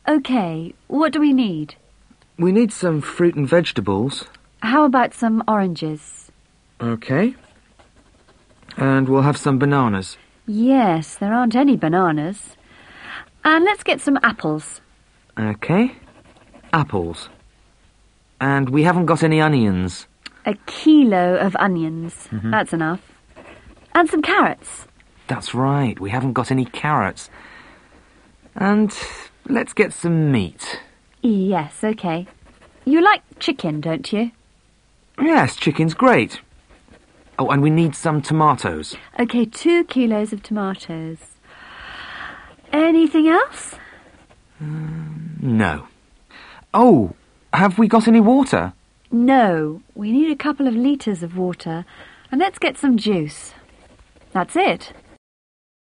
OK, what do we need? We need some fruit and vegetables. How about some oranges? OK. And we'll have some bananas. Yes, there aren't any bananas. And let's get some apples. OK. Apples. And we haven't got any onions. A kilo of onions. That's enough. And some carrots. That's right, we haven't got any carrots. And let's get some meat. Yes, OK. You like chicken, don't you? Yes, chicken's great. Oh, and we need some tomatoes. OK, 2 kilos of tomatoes. Anything else? No. Oh, have we got any water? No, we need a couple of litres of water. And let's get some juice. That's it.